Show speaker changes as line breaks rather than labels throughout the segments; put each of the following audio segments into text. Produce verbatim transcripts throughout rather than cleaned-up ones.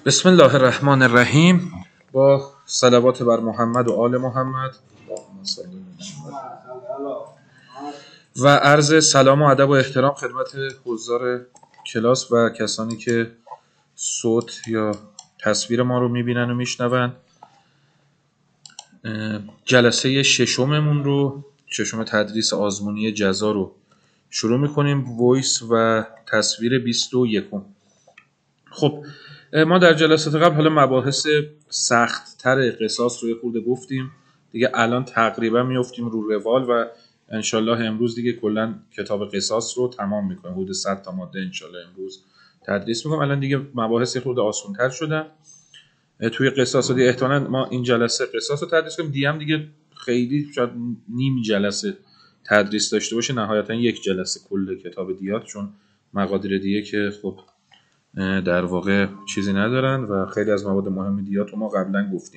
بسم الله الرحمن الرحیم. با صلوات بر محمد و آل محمد و عرض سلام و ادب و احترام خدمت حضار کلاس و کسانی که صوت یا تصویر ما رو میبینن و میشنون. جلسه ششممون رو ششم تدریس آزمونی جزا رو شروع میکنیم، وایس و تصویر بیست و یک. خب ما در جلسات قبل حالا مباحث سخت تر قصاص رو یه خورده گفتیم دیگه. الان تقریبا میافتیم رو روال و انشالله امروز دیگه کلا کتاب قصاص رو تمام میکنیم. حدود صد تا ماده انشالله امروز تدریس میکنم. الان دیگه مباحث خورده آسان تر شدن توی قصاص و دیگه احتمالاً ما این جلسه قصاص رو تدریس کنیم، دیگه هم دیگه خیلی شاید نیم جلسه تدریس داشته باشه، نهایتا یک جلسه کل کتاب دیات، چون مقادیر دیگه که خب در واقع چیزی ندارن و خیلی از مواد مهم دیات رو ما قبلا گفتیم.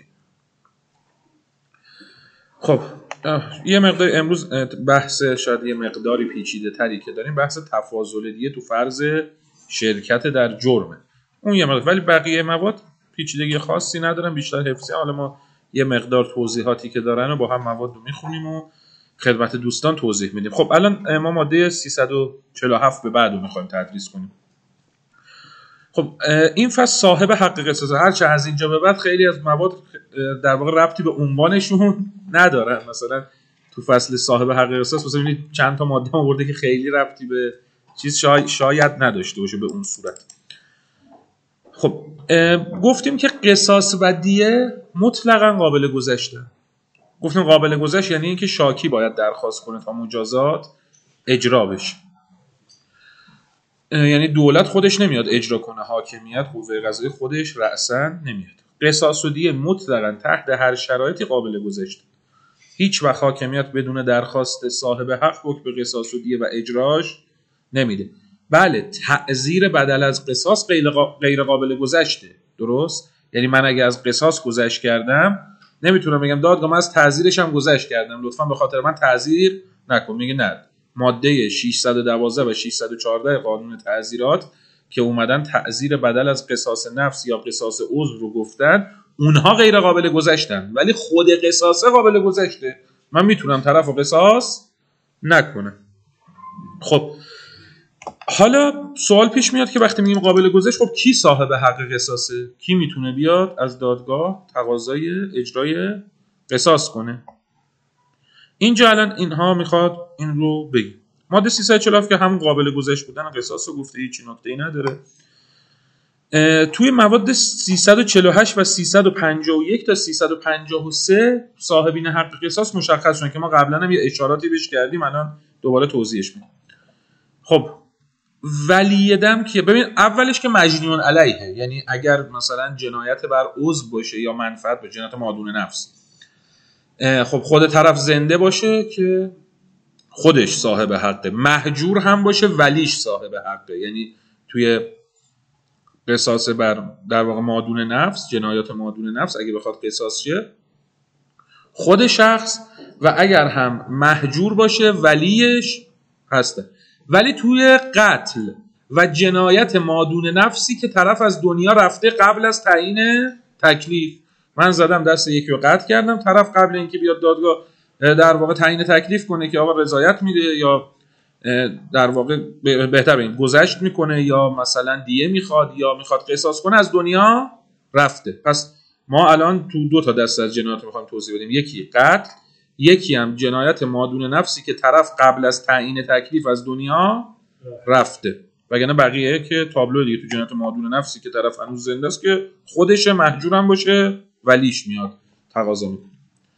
خب یه مقدار امروز بحث شاید یه مقداری پیچیده تری که داریم، بحث تفاضل دیه تو فرض شرکت در جرمه. اون یه مقدار، ولی بقیه مواد پیچیدگی خاصی ندارن، بیشتر حفظی. حالا ما یه مقدار توضیحاتی که دارن و با هم مواد رو میخونیم و خدمت دوستان توضیح میدیم. خب الان ما ماده سیصد و چهل و هفت به بعد رو میخوایم تدریس کنیم. خب این فصل صاحب حق قصاص، هرچه از اینجا به بعد خیلی از مواد در واقع ربطی به عنوانشون ندارن. مثلا تو فصل صاحب حق قصاص مثلا ببینید چند تا ماده آورده که خیلی ربطی به چیز شاید, شاید نداشته باشه به اون صورت. خب گفتیم که قصاص و دیه مطلقاً قابل گذشته. گفتیم قابل گذشت یعنی اینکه شاکی باید درخواست کنه تا مجازات اجرا بشه، یعنی دولت خودش نمیاد اجرا کنه، حاکمیت قوه قضاییه خودش رأساً نمیاد. قصاص و دیه مطلقاً تحت هر شرایطی قابل گذشته. هیچ وقت حاکمیت بدون درخواست صاحب حق حکم به قصاص و دیه و اجراش نمیده. بله، تعزیر بدل از قصاص غیر قابل گذشته، درست؟ یعنی من اگه از قصاص گذشت کردم نمیتونم بگم دادگاه من از تعزیرش هم گذشت کردم، لطفاً به خاطر من تعزیر نکن. میگه نه، ماده ششصد و دوازده و ششصد و چهارده قانون تعزیرات که اومدن تعزیر بدل از قصاص نفس یا قصاص عضو رو گفتن، اونها غیر قابل گذشتن، ولی خود قصاصه قابل گذشته. من میتونم طرف رو قصاص نکنم. خب حالا سوال پیش میاد که وقتی میگیم قابل گذشت، خب کی صاحب حق قصاصه؟ کی میتونه بیاد از دادگاه تقاضای اجرای قصاص کنه؟ اینجا الان اینها میخواد این رو بگیم. ماده سیصد و چهل و هفت که همون قابل گذشت بودن قصاص رو گفته، هیچ نکته‌ای نداره. توی مواد سیصد و چهل و هشت و سیصد و پنجاه و یک تا سیصد و پنجاه و سه صاحبین حق قصاص مشخص شدن که ما قبلا هم یه اشاراتی بهش کردیم، الان دوباره توضیحش میدم. خب ولی دم که ببین اولش که مجنون علیه، یعنی اگر مثلا جنایت بر عضو باشه یا منفعت به جنایت مادون نفس، خب خود طرف زنده باشه که خودش صاحب حقه، مهجور هم باشه ولیش صاحب حقه. یعنی توی قصاص بر در واقع مادون نفس، جنایات مادون نفس، اگه بخواد قصاص شه خود شخص و اگر هم مهجور باشه ولیش هسته. ولی توی قتل و جنایت مادون نفسی که طرف از دنیا رفته قبل از تعیین تکلیف، من زدم دست یکی رو قتل کردم، طرف قبل اینکه بیاد دادگاه در واقع تعیین تکلیف کنه که آقا رضایت میده یا در واقع بهتر این گذشت میکنه یا مثلا دیه میخواد یا میخواد قصاص کنه، از دنیا رفته. پس ما الان تو دو تا دسته از جنایات میخوایم توضیح بدیم، یکی قتل، یکی هم جنایت مادون نفسی که طرف قبل از تعیین تکلیف از دنیا رفته. وگرنه بقیه که تابلو دیگه تو جنایت مادون نفسی که طرف هنوز زنده است که خودش مهجور هم باشه ولیش میاد تقاضا میکنه.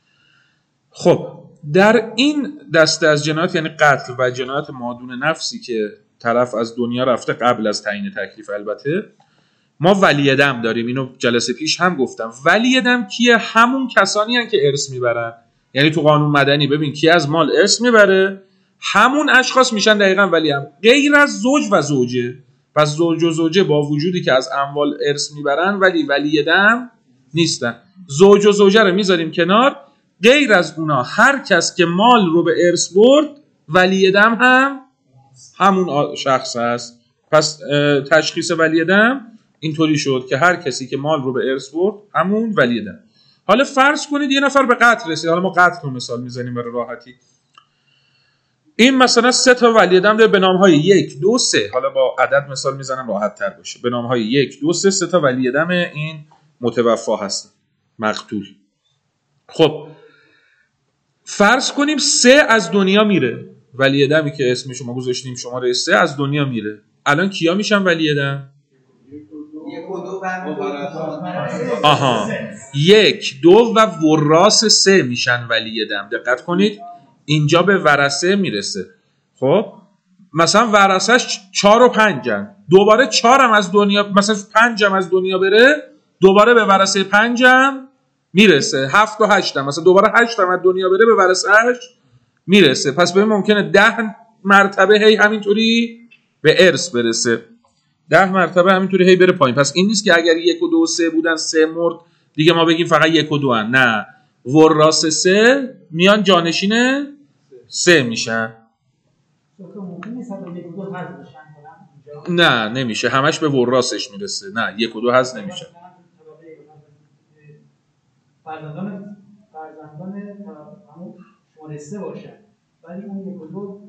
خب در این دسته از جنایات، یعنی قتل و جنایت مادون نفسی که طرف از دنیا رفته قبل از تعیین تکلیف، البته ما ولی دم داریم. اینو جلسه پیش هم گفتم. ولی دم کیه؟ همون کسانی هستن که ارث میبرن. یعنی تو قانون مدنی ببین کی از مال ارث میبره، همون اشخاص میشن دقیقاً ولی هم، غیر از زوج و زوجه. پس زوج و زوجه با وجودی که از اموال ارث میبرن ولی ولی دم نیستن. زوج و زوجه رو میذاریم کنار، غیر از اونا هر کس که مال رو به ارث برد ولی دم هم همون شخص هست. پس تشخیص ولی دم اینطوری شد که هر کسی که مال رو به ارث برد همون ولی دم. حالا فرض کنید یه نفر به قتل رسید، حالا ما قتل رو مثال میزنیم برای راحتی. این مثلا سه تا ولی دم داره به نام‌های یک دو سه، حالا با عدد مثال میزنم راحت تر باشه، به نام‌های یک دو سه سه تا ولی دم این متوفا هستن، مقتول. خب فرض کنیم سه از دنیا میره، ولی دمی که اسم شما گذاشتیم شماره سه از دنیا میره. الان کیا میشن ولی دم؟
یک و دو
آها یک دو و وراث سه میشن ولی دم. دقت کنید اینجا به ورثه میرسه. خب مثلا ورثش چهار و پنجن، دوباره چهارم از دنیا، مثلا پنجم از دنیا بره دوباره به ورثه پنجم میرسه، هفت و هشتم مثلا دوباره هشتم از دنیا بره به ورثه‌اش میرسه. پس ببین ممکنه ده مرتبه هی همینطوری به ارث برسه، ده مرتبه همینطوری هی بره پایین. پس این نیست که اگر یک و دو و سه بودن سه مرد دیگه ما بگیم فقط یک و دو هن. نه، وراث سه میان جانشین سه میشن. نه نمیشه، همش به وراثش میرسه. نه یک و دو حذف نمیشه.
فرزندان فرزندان همون شماره سه باشن، ولی اون یک و دو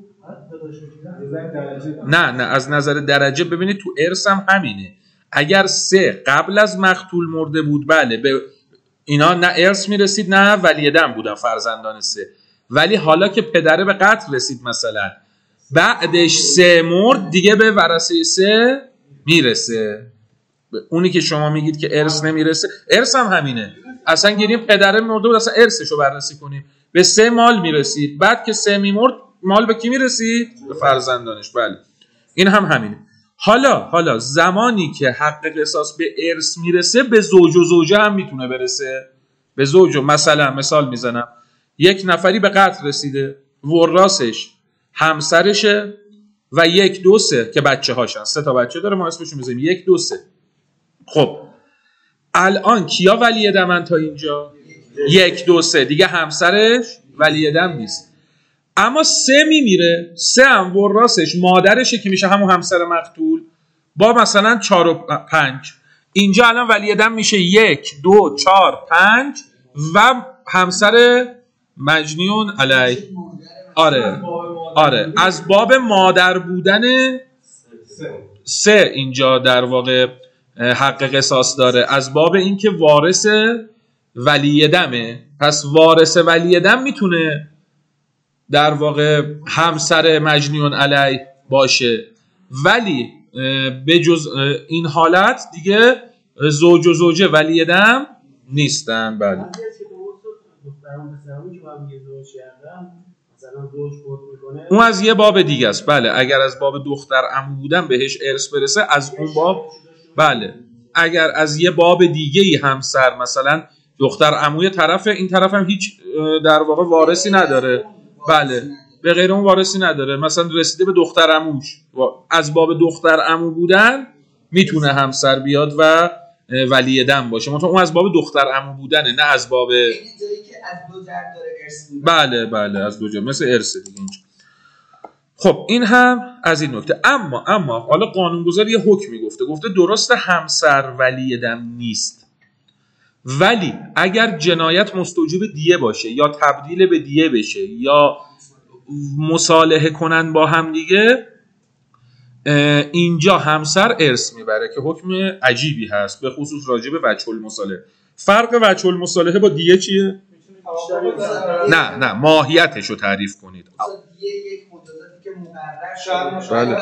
نه نه از نظر درجه ببینید تو ارث هم همینه. اگر سه قبل از مقتول مرده بود بله به اینا نه ارث میرسید نه ولی دم بودن فرزندان سه، ولی حالا که پدره به قتل رسید مثلا بعدش سه مرد دیگه به ورثه سه میرسه. اونی که شما میگید که ارث نمیرسه، ارث هم همینه. اصلا گیریم پدره مرده بود اصلا ارثشو بررسی کنیم به سه مال میرسید، بعد که سه میمرد مال به کی میرسید؟ به فرزندانش. بله این هم همینه. حالا حالا زمانی که حق قصاص به ارث میرسه به زوج و زوجه هم میتونه برسه. به زوج و مثلا مثال میزنم یک نفری به قتل رسیده، وراثش همسرشه و یک دو سه که بچه هاشن، سه تا بچه داره، ما اسمشو میذاریم یک دو سه. خب الان کیا ولی دمن تا اینجا؟ یک دو سه دیگه همسرش ولی دم نیست. اما سه میمیره، سه هم وراثش مادرشه که میشه همون همسر مقتول با مثلا چار و پنج. اینجا الان ولی دم میشه یک دو چار پنج و همسر مجنون علی. آره آره از باب مادر بودن سه اینجا در واقع حق قصاص داره، از باب اینکه وارث ولی دمه. پس وارث ولی دم میتونه در واقع همسر مجنون علی باشه، ولی به جز این حالت دیگه زوج و زوجه ولی دم نیستن. بله اون از یه باب دیگه است. بله اگر از باب دختر عمو بودن بهش ارث برسه از اون باب. بله اگر از یه باب دیگه ای همسر مثلا دختر عموی طرف این طرف هم هیچ در واقع وارثی نداره، بله به غیر اون وارثی نداره، مثلا رسیده به دختر عموش از باب دختر عمو بودن میتونه همسر بیاد و ولی دم باشه، مثلا اون از باب دختر عمو بودنه نه از باب
جایی که از دو جهت داره ارث میده.
بله بله از دو جهت مثل ارث دیگه اینجا. خب این هم از این نکته. اما اما حالا قانونگذار یه حکمی گفته، گفته درسته همسر ولی دم نیست، ولی اگر جنایت مستوجب دیه باشه یا تبدیل به دیه بشه یا مصالحه کنن با هم دیگه اینجا همسر ارث میبره که حکم عجیبی هست، به خصوص راجع به وجه المصالحه. فرق وجه المصالحه با دیه چیه؟ نه نه ماهیتش رو تعریف کنید.
دیه یک مجازاتی که مقرر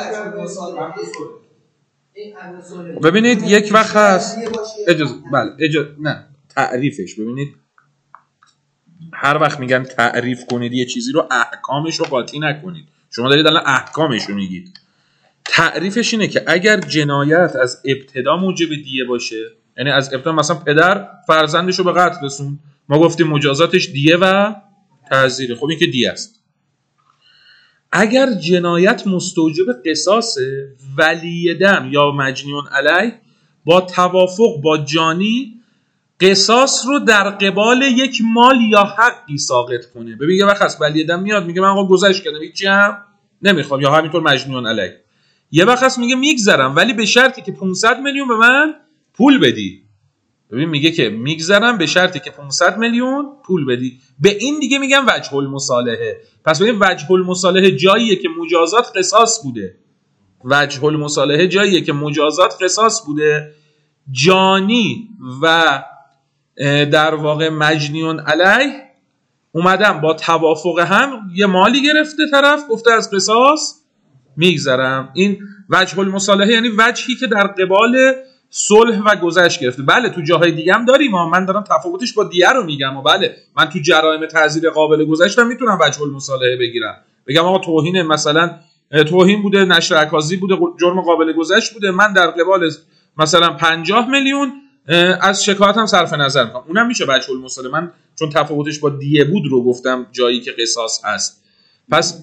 شده.
بله ببینید یک وقت هست اجازه بله اجازه نه تعریفش ببینید هر وقت میگن تعریف کنید یه چیزی رو احکامش رو قاطی نکنید. شما دارید الان احکامش رو میگید. تعریفش اینه که اگر جنایت از ابتدا موجب دیه باشه، یعنی از ابتدا مثلا پدر فرزندش رو به قتل رسوند، ما گفتیم مجازاتش دیه و تعزیره، خب این که دیه است. اگر جنایت مستوجب قصاصه، ولی دم یا مجنون علی با توافق با جانی قصاص رو در قبال یک مال یا حقی ساقط کنه. ببین یه وقت هست ولی دم میاد میگه من آقا گذشت کردم هیچی هم نمیخوام، یا همینطور مجنون علی یه وقت هست میگه میگذرم ولی به شرطی که پانصد میلیون به من پول بدی. ببین میگه که میگذرم به شرطی که پانصد میلیون پول بدی. به این دیگه میگن وجه المصالحه. پس ببین وجه المصالحه جاییه که مجازات قصاص بوده. وجه المصالحه جاییه که مجازات قصاص بوده. جانی و در واقع مجنیون علیه اومدن با توافق هم یه مالی گرفته، طرف گفته از قصاص میگذرم. این وجه المصالحه یعنی وجهی که در قبال صلح و گذشت گرفته. بله تو جاهای دیگه هم داریم، من دارم تفاوتش با دیه رو میگم. و بله من تو جرایم تعزیر قابل گذشتم میتونم وجه المصالحه بگیرم، بگم آقا توهین، مثلا توهین بوده، نشر اکاذی بوده، جرم قابل گذشت بوده، من در قبال مثلا پنجاه میلیون از شکایتم صرف نظر میکنم. اونم میشه وجه المصالحه. من چون تفاوتش با دیه بود رو گفتم جایی که قصاص هست. پس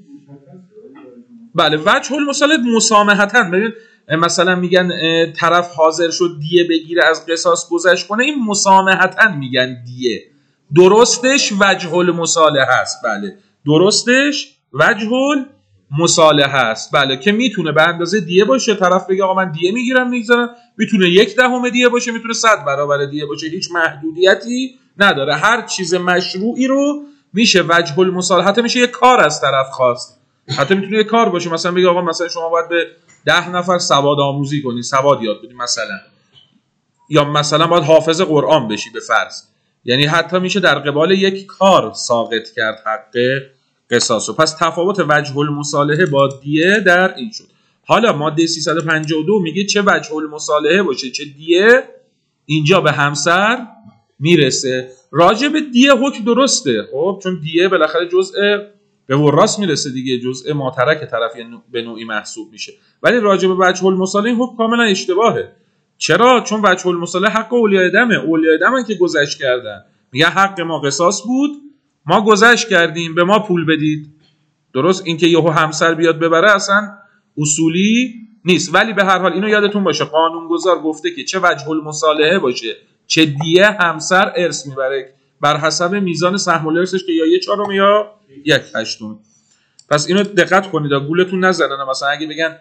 بله وجه المصالحه مسامحتاً. ببین مثلا میگن طرف حاضر شد دیه بگیره از قصاص گذشت کنه، این مسامحتاً میگن دیه. درستش وجه المصالحه است. بله درستش وجه المصالحه است. بله که میتونه به اندازه دیه باشه، طرف بگه آقا من دیه میگیرم میگذارم، میتونه یک دهم دیه باشه، میتونه صد برابر دیه باشه، هیچ محدودیتی نداره. هر چیز مشروعی رو میشه وجه المصالحه. حتی میشه یک کار از طرف خواست، حتی میتونه یک کار باشه، مثلا بگه آقا مثلا شما باید به ده نفر سواد آموزی کنی، سواد یاد بدی مثلا، یا مثلا باید حافظ قرآن بشی به فرض. یعنی حتی میشه در قبال یک کار ساقط کرد حق قصاص رو. پس تفاوت وجه المصالحه با دیه در این شد. حالا ماده سیصد و پنجاه و دو میگه چه وجه المصالحه باشه چه دیه اینجا به همسر میرسه. راجع به دیه حکم درسته، خب چون دیه بالاخره جزء به وراث میرسه دیگه، جزء ماترک طرف به نوعی محسوب میشه. ولی راجع به وجه المصالحه حکم کاملا اشتباهه. چرا؟ چون وجه المصالحه حق اولیای دمه. اولیای دمن که گذشت کردن، میگه حق ما قصاص بود، ما گذشت کردیم، به ما پول بدید. درست؟ اینکه یهو همسر بیاد ببره اصلا اصولی نیست. ولی به هر حال اینو یادتون باشه قانونگذار گفته که چه وجه المصالحه باشه چه دیه همسر ارث میبره بر حسب میزان سهم الارثش که یا یک چهارم یا یک هشتم. پس اینو دقت کنید گولتون نزنن. مثلا اگه بگن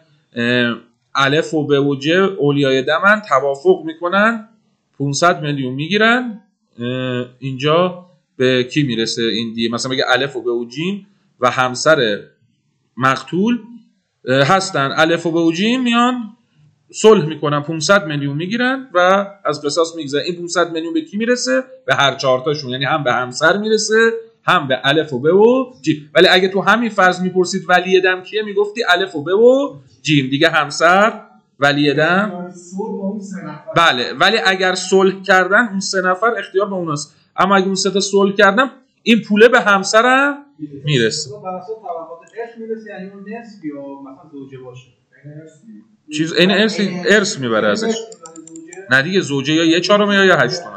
الف و ب و ج اولیای دمن توافق میکنن پانصد میلیون میگیرن، اینجا به کی میرسه این دیه؟ مثلا بگه الف و ب و جیم و همسر مقتول هستن، الف و ب و جیم میان صلح میکنن، پانصد میلیون میگیرن و از قصاص میگذره. این پانصد میلیون به کی میرسه؟ به هر چهار تاشون، یعنی هم به همسر میرسه هم به الف و ب و جیم. ولی اگه تو همین فرض میپرسید ولی دم کیه، میگفتی الف و ب و جیم دیگه، همسر ولی دم. بله ولی اگر صلح کردن اون سه نفر اختیار به اوناست، اما اگه اون سه تا صلح کردن این پوله به همسر میرسه.
یعنی اون نصف یا مثلا زوجه باشه
چیز این ارث ارث میبره ازش. نه دیگه زوجه یا یه چهارم یا یه هشتم.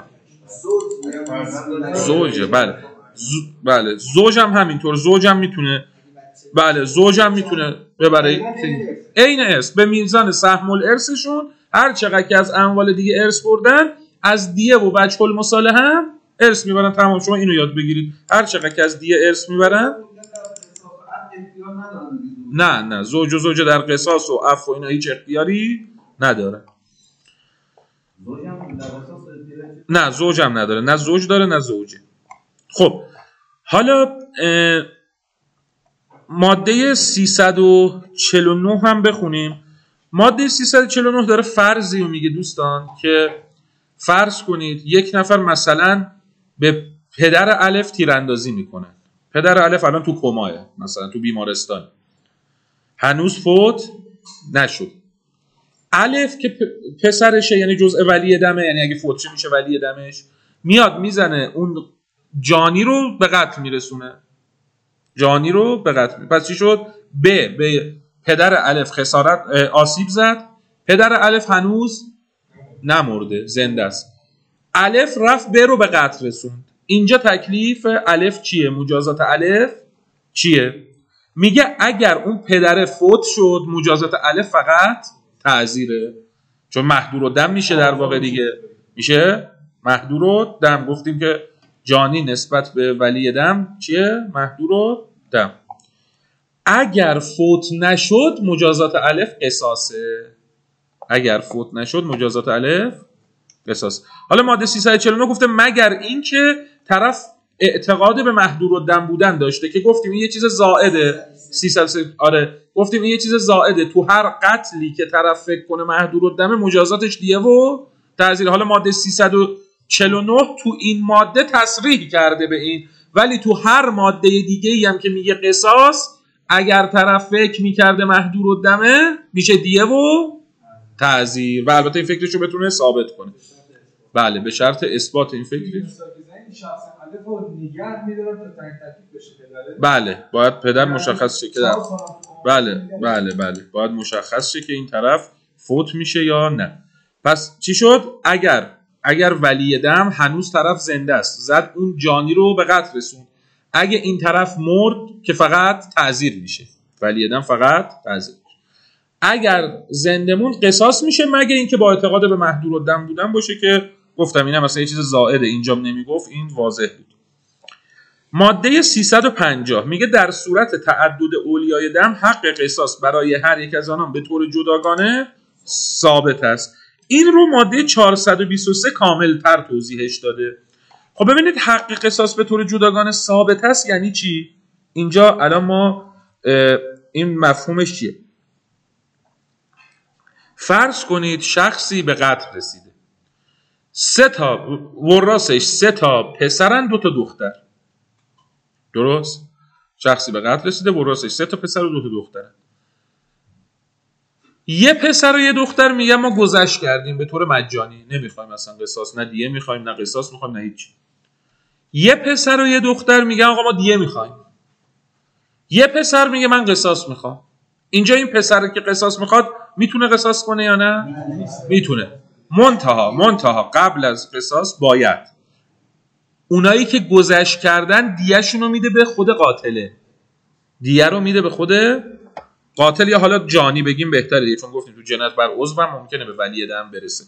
زوجه بله زو... بله زوج هم همینطور، زوج هم میتونه، بله زوج هم میتونه ببره عین ارث به میزان سهم الارثشون. هر چقدر که از اموال دیگه ارث بردن از دیه و وجه المصالحه هم ارث میبرن. تمام. شما اینو یاد بگیرید، هر چقدر که از دیه ارث میبرن. نه نه زوج و زوجه در قصاص و عفو و اینا هیچ اختیاری نداره. نه زوج هم نداره، نه زوج داره نه زوجه. خب حالا ماده سیصد و چهل و نه هم بخونیم. ماده سیصد و چهل و نه داره فرضی رو میگه دوستان که فرض کنید یک نفر مثلا به پدر الف تیراندازی میکنه. پدر الف الان تو کماه، مثلا تو بیمارستان، هنوز فوت نشد. الف که پسرشه یعنی جزء ولی دمه، یعنی اگه فوت شه میشه ولی دمش، میاد میزنه اون جانی رو به قتل میرسونه. جانی رو به قتل. پس چی شد؟ ب به پدر الف خسارت آسیب زد، پدر الف هنوز نمرده، زنده است. الف رفت ب رو به قتل رسوند. اینجا تکلیف الف چیه؟ مجازات الف چیه؟ میگه اگر اون پدر فوت شد مجازات الف فقط تعزیره، چون محدور و دم میشه در واقع دیگه، میشه محدور و دم. گفتیم که جانی نسبت به ولی دم چیه؟ محدور و دم. اگر فوت نشد مجازات الف قصاصه. اگر فوت نشد مجازات الف قصاص. حالا ماده سیصد و چهل و نه گفته مگر این که طرف اعتقاد به محظورالدم بودن داشته، که گفتیم این یه چیز زائده. سیصد آره گفتیم این یه چیز زائده، تو هر قتلی که طرف فکر کنه محظورالدم مجازاتش دیه و تعزیر. حالا ماده سیصد و چهل و نه تو این ماده تصریح کرده به این، ولی تو هر ماده دیگه ای هم که میگه قصاص، اگر طرف فکر میکرده محظورالدمه میشه دیه و تعزیر، و البته این فکرشو بتونه ثابت کنه. بله به شرط اثبات این فکر. بله باید پدر مشخص شه که در... بله بله بله باید مشخص شه که این طرف فوت میشه یا نه. پس چی شد؟ اگر اگر ولی دم هنوز طرف زنده است، زد اون جانی رو به قتل رسوند، اگه این طرف مرد که فقط تعزیر میشه، ولی دم فقط تعزیر. اگر زنده موند قصاص میشه، مگه اینکه با اعتقاد به محظورالدم بودن باشه، که گفتم اینم مثلا یه چیز زائده، اینجام نمیگفت، این واضح بود. ماده سیصد و پنجاه میگه در صورت تعدد اولیای دم حق قصاص برای هر یک از آنان به طور جداگانه ثابت است. این رو ماده چهارصد و بیست و سه کامل تر توضیحش داده. خب ببینید حق قصاص به طور جداگانه ثابت است یعنی چی؟ اینجا الان ما این مفهومش چیه؟ فرض کنید شخصی به قتل رسیده، سه تا وراسش سه تا پسرن دو تا دختر. درست؟ شخصی به قتل رسیده، وراسش سه تا پسر و دو تا دخترن. یه پسر و یه دختر میگن ما گذشت کردیم به طور مجانی، نمیخوایم اصلا قصاص، نه دیه میخوایم نه قصاص میخوایم نه هیچ. یه پسر و یه دختر میگن آقا ما دیه میخوایم. یه پسر میگه من قصاص میخوام. اینجا این پسر که قصاص میخواد میتونه قصاص کنه یا نه؟ میتونه. منتها منتها قبل از قصاص باید اونایی که گذشت کردن دیه‌شون رو میده به خود قاتله. دیه رو میده به خود قاتل، یا حالا جانی بگیم بهتره دیگه، چون گفتیم تو جنایت بر عضو هم ممکنه به ولی دم برسه.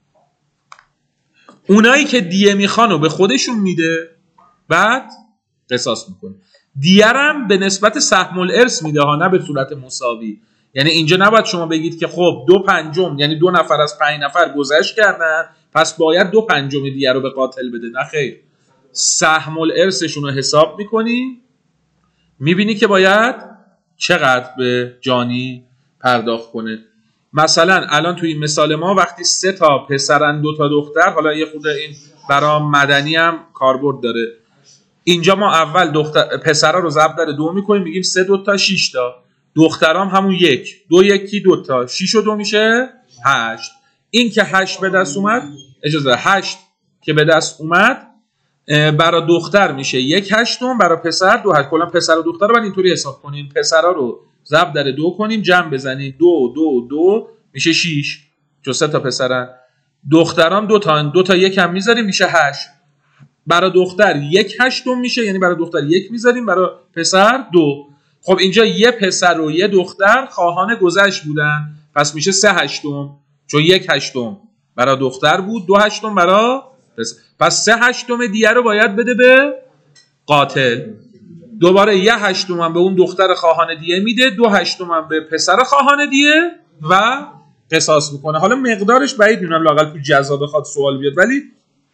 اونایی که دیه میخوان رو به خودشون میده، بعد قصاص میکنه. دیه هم به نسبت سهم الارث میده ها، نه به صورت مساوی. یعنی اینجا نباید شما بگید که خب دو پنجم، یعنی دو نفر از پنج نفر گذشت کردن پس باید دو پنجم دیه رو به قاتل بده. نه خیر، سهم الارثشون رو حساب میکنی، میبینی که باید چقدر به جانی پرداخت کنه. مثلا الان توی این مثال ما وقتی سه تا پسرن دو تا دختر، حالا یه خود این برای مدنی هم کاربرد داره، اینجا ما اول دختر پسرا رو ضرب در دو میکنیم، میگیم سه دو تا شش تا، دخترام همون یک دو یکی دو تا، شش و دو میشه هشت. این که هشت به دست اومد، اجازه هشت که به دست اومد برای دختر میشه یک هشتم، برای پسر دو هشت. کلا پسر و دختر رو باید اینطوری حساب کنیم، پسرا رو ضرب در دو کنیم، جمع بزنیم، دو دو دو میشه شش، چون سه تا پسرن. دخترام دو تا دو تا یک هم میذاریم میشه هشت. برای دختر یک هشتم میشه، یعنی برای دختر یک میذاریم، برای پسر دو. خب اینجا یه پسر و یه دختر خواهان گذشت بودن، پس میشه سه هشتم، چون یک هشتم برای دختر بود، دو هشتم برای پسر. پس سه هشتم دیگه رو باید بده به قاتل. دوباره یه هشتم هم به اون دختر خواهان دیه میده، دو هشتم هم به پسر خواهان دیه و قصاص میکنه. حالا مقدارش بعید میدونم لااقل تو جزا بخواد سوال بیاد، ولی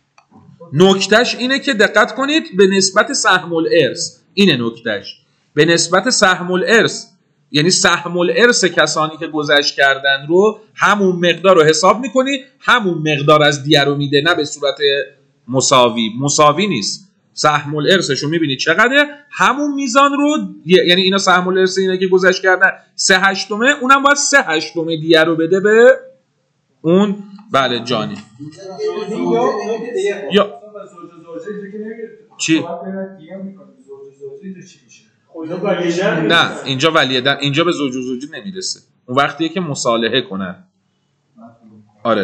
نکتهش اینه که دقت کنید به نسبت سهم الارث. اینه نکتهش، به نسبت سهم الارث، یعنی سهم الارث کسانی که گذشت کردن رو همون مقدار رو حساب میکنی، همون مقدار از دیه رو میده، نه به صورت مساوی. مساوی نیست. سهم الارثش رو میبینی چقدره، همون میزان رو، یعنی اینا سهم الارث اینا که گذشت کردن سه هشتمه، اونم باید سه هشتمه دیه رو بده به اون بله جانی. یا چی؟ نه اینجا ولیدن، اینجا به زوج و زوجی نمیرسه، اون وقتیه که مصالحه کنن. آره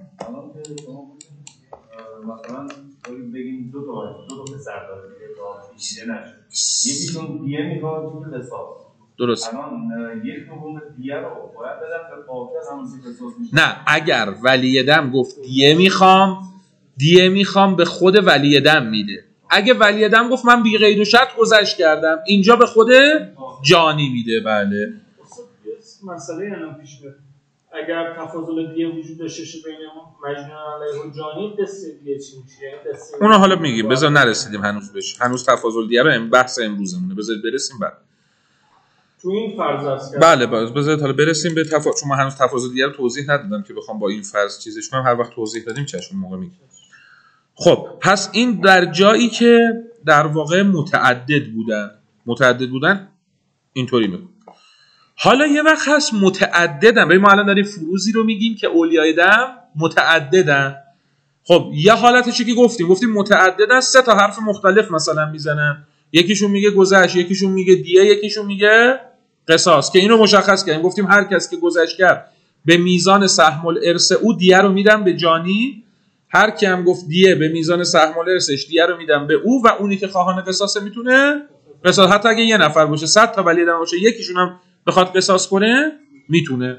مثلا بگیم دو تا دو تا پسر داره دیگه تا پیشیده نشه، یکیشون دیه میخواد تو قصاص.
درست.
الان یک دوم دیه رو باید بدم به قاتل همون قصاص میشه.
نه اگر ولی دم گفت دیه میخوام، دیه میخوام به خود ولی دم میده. اگه ولی دم گفت من بی قید و شرط گذشت کردم، اینجا به خود جانی میده. بله
مسئله الان پیش بیاد اگر تفاضل دیه وجود داشته بین مجنون علیه و جانی، دسته دیه چی میشه؟ دسته
اونو حالا میگیم، بذار نرسیدیم هنوز بهش، هنوز تفاضل دیه رو بحث امروزمونه، بذار برسیم بعد
تو این فرض است.
بله بذارید حالا برسیم به تفاضل، چون من هنوز تفاضل دیه رو توضیح ندادم که بخوام با این فرض چیزش کنم، هر وقت توضیح دادیم چشم موقع میگیم. خب پس این در جایی که در واقع متعدد بودن متعدد بودن اینطوری میگم. حالا یه وقت هست متعددن، ببین ما الان داریم فروزی رو میگیم که اولیای دم متعددن. خب یه حالتشی که گفتیم گفتیم متعددن، سه تا حرف مختلف مثلا میزنن، یکیشون میگه گذشت، یکیشون میگه دیه، یکیشون میگه قصاص، که اینو مشخص کردیم گفتیم هر کس که گذشت کرد به میزان سهم الارث او دیه رو میدم به جانی، هر کی هم گفت دیه به میزان سهم الارثش دیه رو میدم به او، و اونی که خواهان قصاص میتونه قصاص، حتی اگه یه نفر باشه صد تا ولی دم باشه یکیشون هم بخواد قصاص کنه میتونه.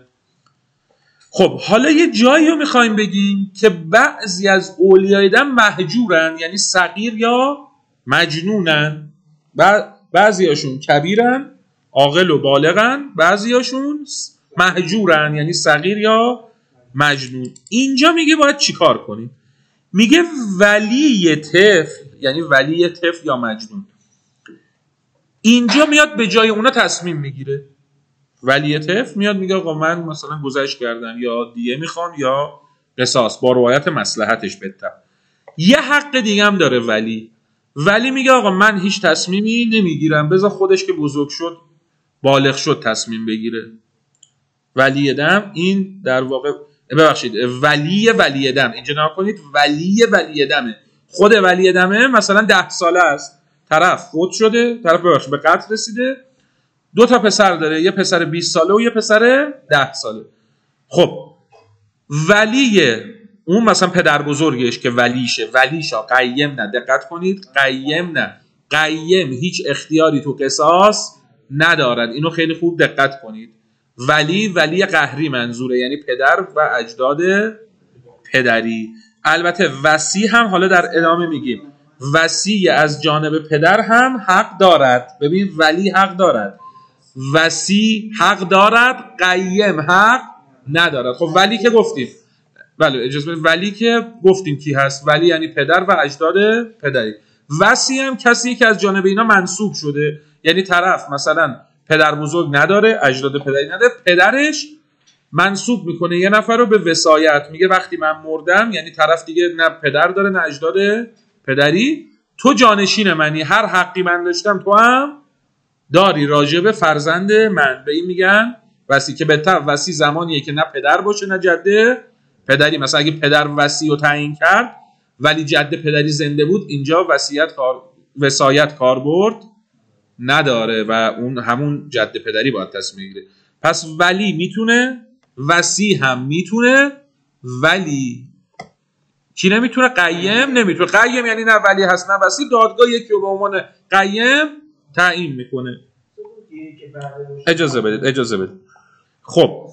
خب حالا یه جایی رو میخوایم بگیم که بعضی از اولیای دم مهجورن، یعنی صغیر یا مجنونن، بعضی هاشون کبیرن عاقل و بالغن، بعضی هاشون مهجورن یعنی صغیر یا مجنون. اینجا میگه باید چی کار کنیم؟ میگه ولی طفل، یعنی ولی طفل یا مجنون اینجا میاد به جای اونا تصمیم میگیره. ولی طفل میاد میگه آقا من مثلا گذشت کردم یا دیه میخوام یا قصاص، با رعایت مصلحتش بهتر. یه حق دیگه هم داره ولی ولی میگه آقا من هیچ تصمیمی نمیگیرم، بذار خودش که بزرگ شد بالغ شد تصمیم بگیره. ولی دم این در واقع ببخشید ولی ولی دم، اینجا نگاه کنید ولی ولی دمه، خود ولی دمه مثلا ده ساله است، طرف فوت شده، طرف ببخشید به قتل رسیده، دو تا پسر داره، یه پسر بیست ساله و یه پسر ده ساله. خب ولی اون مثلا پدر بزرگش که ولیشه، ولیشا قیم نه، دقت کنید قیم نه، قیم هیچ اختیاری تو قصاص ندارد، اینو خیلی خوب دقت کنید. ولی ولی قهری منظوره، یعنی پدر و اجداد پدری. البته وصی هم حالا در ادامه میگیم، وصی از جانب پدر هم حق دارد. ببین ولی حق دارد، وصی حق دارد، قیم حق ندارد. خب ولی که گفتیم، بله اجازه بدید، ولی که گفتیم کی هست؟ ولی یعنی پدر و اجداد پدری. وصی هم کسی که از جانب اینا منسوب شده، یعنی طرف مثلا پدر بزرگ نداره، اجداد پدری نداره، پدرش منسوب میکنه یه نفر رو به وصایت، میگه وقتی من مردم، یعنی طرف دیگه نه پدر داره نه اجداد پدری، تو جانشین منی، هر حقی من داشتم تو هم داری راجع به فرزند من. به این میگن وصی، که بهتر وصی زمانیه که نه پدر باشه نه جده پدری. مثلا اگه پدر وصی رو تعیین کرد ولی جد پدری زنده بود، اینجا وصیت کار وصایت کاربرد نداره و اون همون جد پدری باید تصمیم بگیره. پس ولی میتونه، وصی هم میتونه، ولی کی نمیتونه؟ قیم نمیتونه. قیم یعنی نه ولی هست نه وصی، دادگاه یکی رو به عنوان قیم تعیین میکنه. اجازه بدید اجازه بدید خب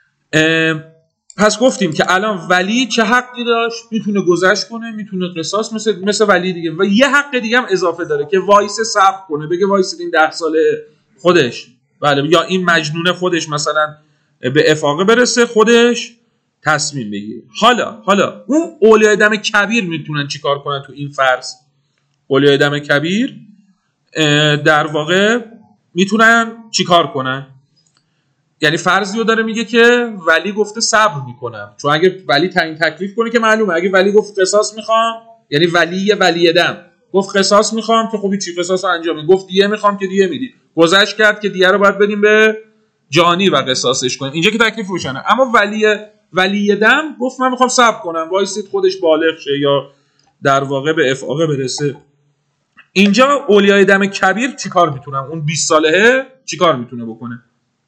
پس گفتیم که الان ولی چه حقی داشت؟ میتونه گذشت کنه، میتونه قصاص، مثل مثل ولی دیگه. و یه حق دیگه هم اضافه داره که وایس صبر کنه، بگه وایس این ده ساله خودش، بله، یا این مجنونه خودش مثلا به افاقه برسه، خودش تصمیم بگیره. حالا حالا اون اولیای دم کبیر میتونن چیکار کنن تو این فرض؟ اولیای دم کبیر در واقع میتونن چیکار کنن؟ یعنی فرضی رو داره میگه که ولی گفته صبر میکنم، چون اگه ولی تعیین تکلیف کنه که معلومه، اگه ولی گفت قصاص میخوام، یعنی ولی ولی دم گفت قصاص میخوام که خب چی قصاص رو انجام میدی، گفت دیه میخوام که دیه میدی، گذشت کرد که دیه رو باید بدیم به جانی و قصاصش کنیم، اینجا که تکلیف روشنه. اما ولی ولی دم گفت من میخوام صبر کنم، وایسید خودش بالغ شه یا در واقع به افاقه برسه. اینجا اولیای دم کبیر چیکار میتونن؟ اون بیست ساله چیکار میتونه بکنه؟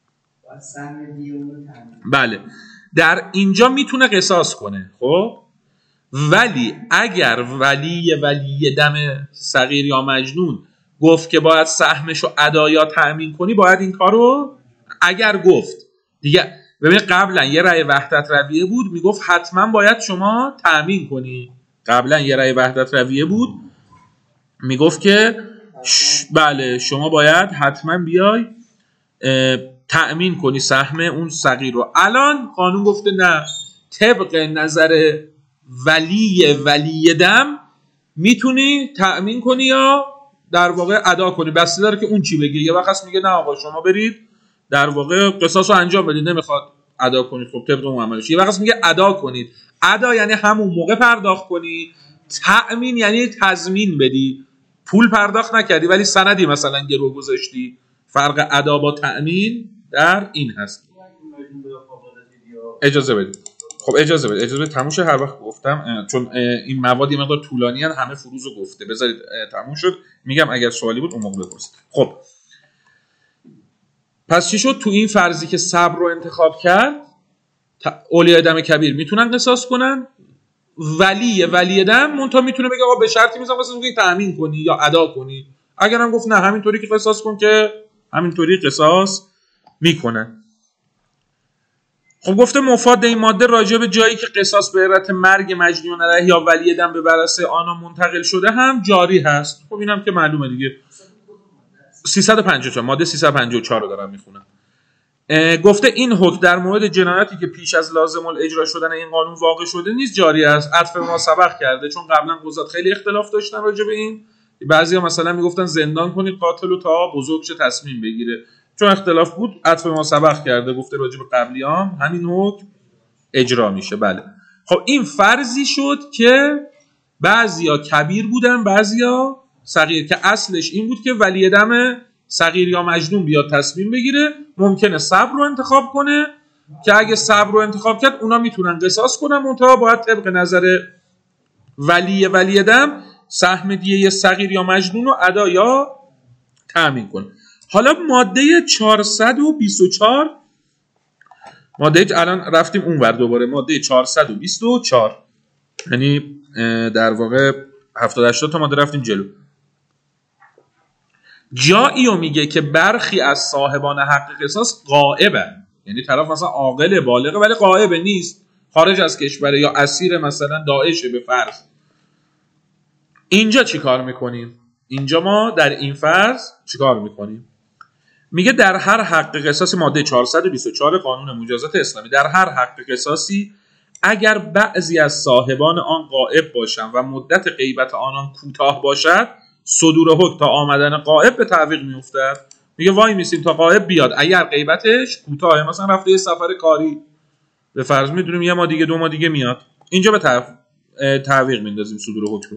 بله در اینجا میتونه قصاص کنه. خب ولی اگر ولی ولی دم صغیر یا مجنون گفت که باید سهمشو ادا یا تأمین کنی، باید این کارو اگر گفت دیگه. ببین قبلا یه رأی وحدت رویه بود میگفت حتما باید شما تأمین کنی، قبلا یه رأی وحدت رویه بود میگفت که ش... بله شما باید حتما بیای تأمین کنی سهم اون صغیر رو. الان قانون گفته نه، طبق نظر ولی ولی دم میتونی تأمین کنی یا در واقع ادا کنی، بسته داره که اون چی بگه. یه وقت میگه نه آقا شما برید در واقع قصاص رو انجام بدید، نمیخواد ادا کنید، خب طبق اون عملش. یه وقت میگه ادا کنید. ادا یعنی همون موقع پرداخت کنی، تأمین یعنی تضمین بدی، پول پرداخت نکردی ولی سندی مثلا گرو گذاشتی. فرق ادا با تأمین در این هست. اجازه بدید خب اجازه بدید اجازه بدید تموم شه. هر وقت گفتم چون این مواد یه مقدار طولانی ان، همه فروز رو گفته، بذارید تموم شد میگم اگر سوالی بود اون موقع بپرسید. خب پس چی شد؟ تو این فرضی که صبر رو انتخاب کرد، اولیای دم کبیر میتونن قصاص کنن، ولی ولی دم منتها میتونه بگه آقا به شرطی میذارم واسه اینکه تأمین کنی یا ادا کنی. اگرم گفت نه همینطوری که قصاص کن که همینطوری قصاص میکنن. خب گفته مفاد این ماده راجع به جایی که قصاص به علت مرگ مجنون علیه یا ولی دم به ورثه آنها منتقل شده هم جاری هست. خب اینم که معلومه دیگه. سیصد و پنجاه و چهار ماده سیصد و پنجاه و چهار رو دارم میخونم. گفته این حکم در مورد جنایتی که پیش از لازم الاجرا شدن این قانون واقع شده نیست جاری است. عطف ما سبق کرده، چون قبلا قضات خیلی اختلاف داشتن راجع به این. بعضیا مثلا میگفتن زندان کنید قاتلو تا بزرگ شه تصمیم بگیره، چون اختلاف بود عطف ما سبق کرده، گفته راجع به قبلیام همین حکم اجرا میشه. بله خب این فرضی شد که بعضیا کبیر بودن بعضیا صغیر، که اصلش این بود که ولی دم صغیر یا مجنون بیاد تصمیم بگیره. ممکنه صبر رو انتخاب کنه که اگه صبر رو انتخاب کرد اونا میتونن قصاص کنن، منتها باید طبق نظر ولی ولی دم سهم دیه صغیر یا مجنون رو ادا یا تأمین کنه. حالا ماده چهارصد و بیست و چهار، ماده الان رفتیم اونور دوباره، ماده چهارصد و بیست و چهار، یعنی در واقع هفتاد هشتاد تا ماده رفتیم جلو. جایی رو میگه که برخی از صاحبان حق قصاص غائبن، یعنی طرف مثلا عاقل بالغه ولی غائب نیست، خارج از کشوره یا اسیر مثلا داعشه به فرض. اینجا چی کار میکنیم؟ اینجا ما در این فرض چی کار میکنیم؟ میگه در هر حق قصاصی، ماده چهارصد و بیست و چهار قانون مجازات اسلامی، در هر حق قصاصی اگر بعضی از صاحبان آن غائب باشند و مدت غیبت آنان کوتاه باشد، صدور حکم تا آمدن غائب به تعویق میافتد. میگه وای میسیم تا غائب بیاد، اگر غیبتش کوتاهه، مثلا رفته یه سفر کاری به فرض میدونیم یه ما دیگه دو ما دیگه میاد، اینجا به تعویق میندازیم صدور حکم.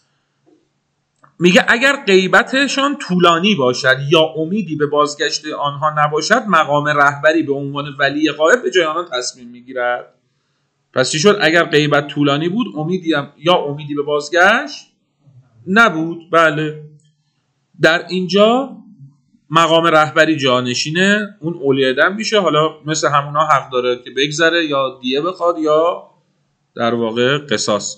میگه اگر غیبتشان طولانی باشد یا امیدی به بازگشت آنها نباشد، مقام رهبری به عنوان ولی غائب به جای آنها تصمیم میگیرد. پس چی شد؟ اگر غیبت طولانی بود، امیدی هم یا امیدی به بازگشت نبود، بله، در اینجا مقام رهبری جانشینه اون اولیای دم میشه. حالا مثل همونا حق داره که بگذره یا دیه بخواد یا در واقع قصاص.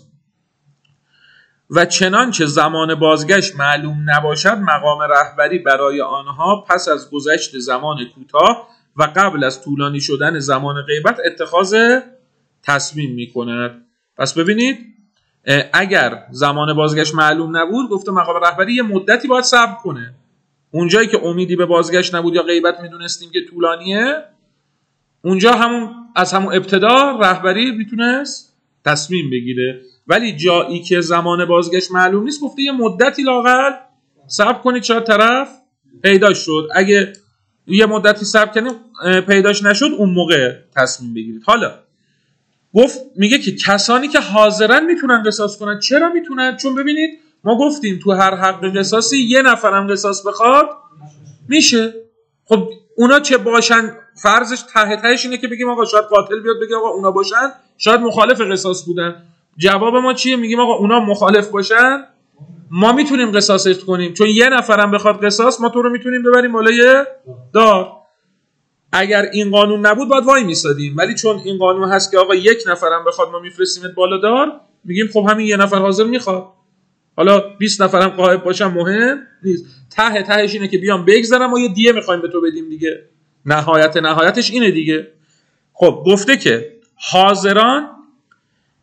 و چنانچه زمان بازگشت معلوم نباشد، مقام رهبری برای آنها پس از گذشت زمان کوتاه و قبل از طولانی شدن زمان غیبت اتخاذ تصمیم میکند. پس ببینید اگر زمان بازگشت معلوم نبود، گفته مقام رهبری یه مدتی باید صبر کنه. اونجایی که امیدی به بازگشت نبود یا غیبت میدونستیم که طولانیه، اونجا همون از همون ابتدا رهبری میتونست تصمیم بگیره. ولی جایی که زمان بازگشت معلوم نیست، گفته یه مدتی لااقل صبر کنید شاید طرف پیداش شد. اگه یه مدتی صبر کنید پیداش نشد، اون موقع تصمیم بگیرید. حالا گفت میگه که کسانی که حاضرن میتونن قصاص کنن. چرا میتونن؟ چون ببینید ما گفتیم تو هر حق قصاصی یه نفرم قصاص بخواد میشه. خب اونا چه باشن؟ فرضش ته تهش اینه که بگیم آقا شاید قاتل بیاد بگه آقا اونا باشن، شاید مخالف قصاص بودن. جواب ما چیه؟ میگیم آقا اونا مخالف باشن ما میتونیم قصاصش کنیم، چون یه نفرم بخواد قصاص ما تو رو میتونیم ببریم بالای دار. اگر این قانون نبود باید وای میسادیم، ولی چون این قانون هست که آقا یک نفرم بخواد ما میفرستیمت بالا دار، میگیم خب همین یه نفر حاضر میخواد، حالا بیست نفرم غائب باشن مهم نیست. ته تهش اینه که بیام بگذرم و یه دیه میخوایم به تو بدیم دیگه. نهایت نهایتش اینه دیگه. خب گفته که حاضران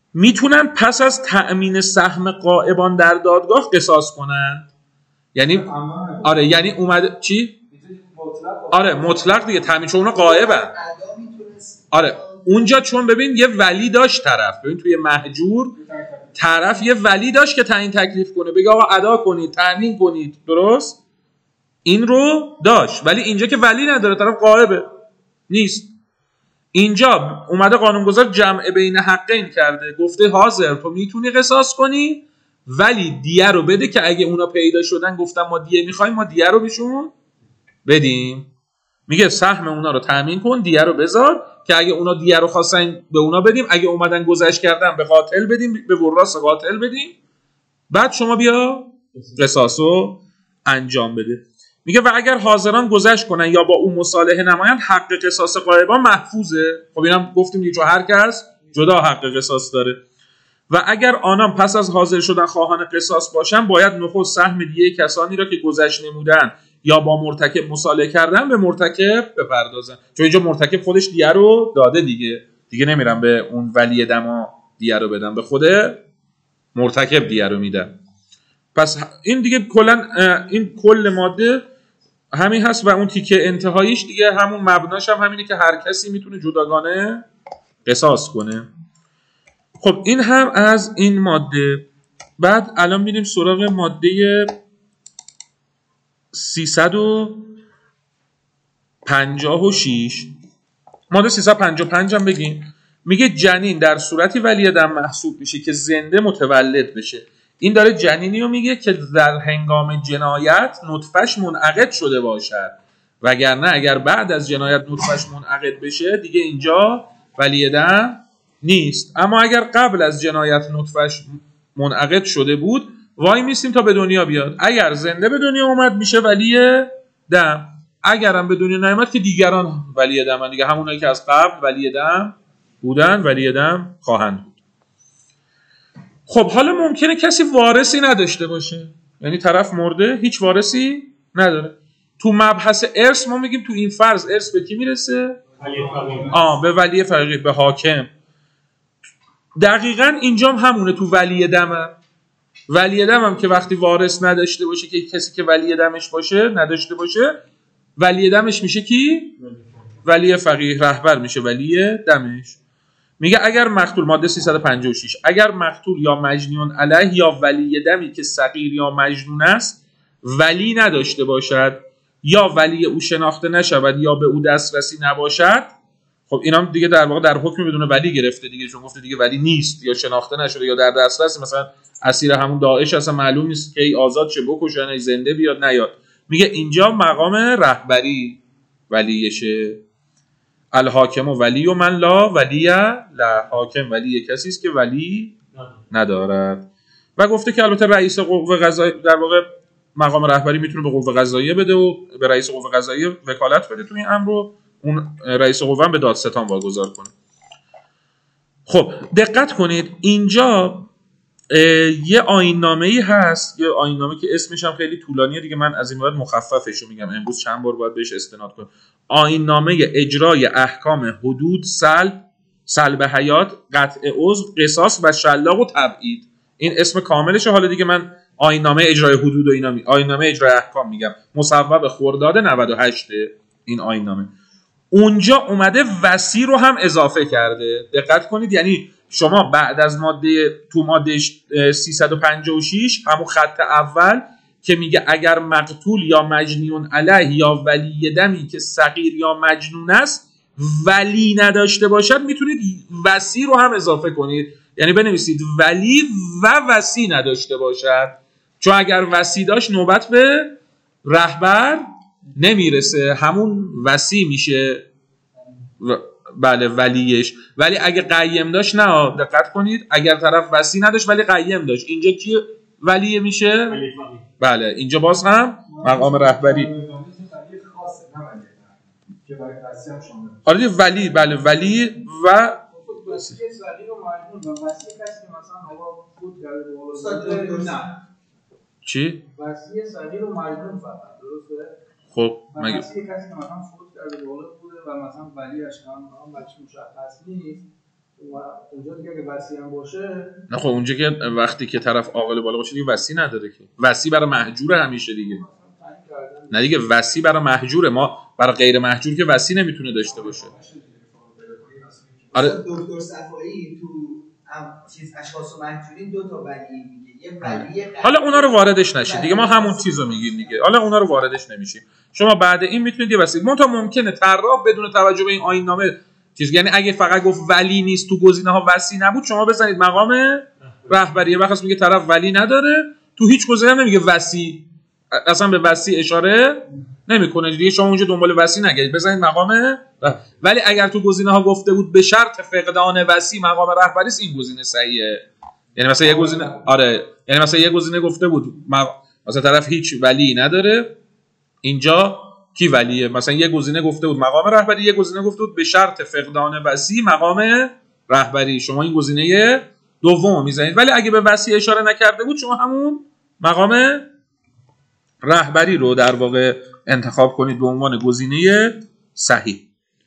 میتونن پس از تأمین سهم غائبان در دادگاه قصاص کنن. یعنی آره یعنی اومده چی؟ آره مطلق دیگه، تأمین، چون اونا غائبن. آره اونجا چون ببین یه ولی داشت طرف، ببین توی محجور طرف یه ولی داشت که تعیین تکلیف کنه، بگه آقا ادا کنید، تأمین کنید، درست؟ این رو داشت. ولی اینجا که ولی نداره، طرف غائبه، نیست. اینجا اومده قانونگذار جمع بین حقین کرده، گفته حاضر تو میتونی قصاص کنی ولی دیه رو بده که اگه اونا پیدا شدن گفتن ما دیه میخوایم، ما دیه رو بهشون بدیم. میگه سهم اونا رو تأمین کن، دیه رو بذار که اگه اونا دیه رو خواستن به اونا بدیم، اگه اومدن گذشت کردن به قاتل بدیم، به وراث قاتل بدیم، بعد شما بیا قصاص رو انجام بده. میگه و اگر حاضران گذشت کنن یا با اون مصالحه نمایند حق قصاص غایبان محفوظه. خب اینم گفتیم دیگه، چون هر کس جدا حق قصاص داره. و اگر آنان پس از حاضر شدن خواهان قصاص باشن باید نخست سهم دیه کسانی را که گذشت نمودن یا با مرتکب مصالحه کردن به مرتکب بپردازن. چون اینجا مرتکب خودش دیه رو داده دیگه، دیگه نمیرن به اون ولی دما دیه رو بدن، به خود مرتکب دیه رو میدن. پس این دیگه کلا این کل ماده همین هست و اون تیکه انتهاییش دیگه همون مبناش هم همینه که هر کسی میتونه جداگانه قصاص کنه. خب این هم از این ماده. بعد الان میریم سراغ ماده سیصد و پنجاه و شش. ماده سیصد و پنجاه و پنج هم بگیم. میگه جنین در صورتی ولی دم محسوب میشه که زنده متولد بشه. این داره جنینی رو میگه که در هنگام جنایت نطفش منعقد شده باشد، وگرنه اگر بعد از جنایت نطفش منعقد بشه دیگه اینجا ولی دم نیست. اما اگر قبل از جنایت نطفش منعقد شده بود وای میستیم تا به دنیا بیاد. اگر زنده به دنیا اومد میشه ولی دم، اگرم به دنیا نیامد که دیگران ولی دم دیگه، همونایی که از قبل ولی دم بودن ولی دم خواهند بود. خب حالا ممکنه کسی وارثی نداشته باشه، یعنی طرف مرده هیچ وارثی نداره. تو مبحث ارث ما میگیم تو این فرض ارث به کی میرسه؟ آه به ولی فقیه، به حاکم. دقیقاً اینجام همونه. تو ولی دمم ولی دمم که وقتی وارث نداشته باشه، که کسی که ولی دمش باشه نداشته باشه، ولی دمش میشه کی؟ ولی فقیه، رهبر میشه ولی دمش. میگه اگر مقتول، ماده سیصد و پنجاه و شش، اگر مقتول یا مجنون علیه یا ولی دمی که صغیر یا مجنون است ولی نداشته باشد یا ولی او شناخته نشود یا به او دسترسی نباشد. خب اینام دیگه در واقع در حکم بدون ولی گرفته دیگه، چون گفته دیگه ولی نیست یا شناخته نشده یا در دسترس، مثلا اسیر همون داعش اصلا معلوم نیست که ای آزاد شه بکشن ای زنده بیاد نیاد. میگه اینجا مقام رهبری ولیشه. الحاکم و ولی و من لا ولی لا، حاکم ولی کسی است که ولی ندارد. و گفته که البته رئیس قوه قضاییه در واقع مقام رهبری میتونه به قوه قضاییه بده و به رئیس قوه قضاییه وکالت بده تو این امر رو، اون رئیس قوه هم به دادستان واگذار کنه. خب دقت کنید اینجا یه آیین‌نامه‌ای هست، یه آیین‌نامه که اسمش هم خیلی طولانیه دیگه، من از این بعد مخففش رو میگم، امروز چند بار باید بهش استناد کنم. آیین‌نامه اجرای احکام حدود، سلب، سلب حیات، قطع عضو، قصاص و شلاق و تبعید. این اسم کاملشه. حالا دیگه من آیین‌نامه اجرای حدود و اینا می آیین‌نامه اجرای احکام میگم. مصوب خرداد نود و هشت این آیین‌نامه. اونجا اومده وصی رو هم اضافه کرده. دقت کنید، یعنی شما بعد از ماده تو ماده سیصد و پنجاه و شش همون خط اول که میگه اگر مقتول یا مجنون علیه یا ولی دمی که صغیر یا مجنون است ولی نداشته باشد، میتونید وصی رو هم اضافه کنید، یعنی بنویسید ولی و وصی نداشته باشد، چون اگر وصی داشت نوبت به رهبر نمیرسه، همون وصی میشه و بله ولیش. ولی اگه قیم داشت نه، دقت کنید، اگر طرف وصی نداشت ولی قیم داشت، اینجا کی ولی میشه؟ بله اینجا باز هم مقام رهبری. آره ولی، بله ولی و
وصی صغیر و مجنون و وصی کسی که مثلا هوا فوت کرده به بالا
چی؟
وصی صغیر و مجنون فقط، درسته؟
خب مگه
وصی کسی که مثلا فوت کرده به بالا بوده و مثلا ولیش هم بچه مشخص نیست، اونجا دیگه که وصی هم باشه
نه خب اونجا که وقتی که طرف عاقل بالا باشه دیگه وصی نداره که، وصی برای محجور همیشه دیگه. نه دیگه وصی برای محجوره، ما برای غیر محجور که وصی نمیتونه داشته باشه.
آره دکتر صفایی تو چیز اشخاص و محجورین دو تا ولی میگه، یه ولی
حالا اونا رو واردش نشید دیگه، ما همون چیزو میگیم دیگه، حالا اونا رو واردش نمیشیم. شما بعد این میتونید یه وصی منتها ممکنه طراح بدون توجه به این آیین نامه چیز، یعنی اگه فقط گفت ولی نیست تو گزینه ها وصی نبود، شما بزنید مقام رهبری. وقتی میگه طرف ولی نداره تو هیچ گزینه هم نمیگه وصی، اصلا به وصی اشاره نمیکنه دیگه، شما اونجا دنبال وصی نگردید، بزنید مقام. ولی اگر تو گزینه ها گفته بود به شرط فقدان وصی مقام رهبری است، این گزینه صحیحه. یعنی مثلا یه گزینه آره یعنی مثلا یه گزینه گفته بود مق... مثلا طرف هیچ ولی نداره، اینجا کی ولیه؟ مثلا یه گزینه گفته بود مقام رهبری، یه گزینه گفته بود به شرط فقدان وصی مقام رهبری، شما این گزینه دوم میزنید. ولی اگه به وصی اشاره نکرده بود، شما همون مقام رهبری رو در واقع انتخاب کنید به عنوان گزینه صحیح.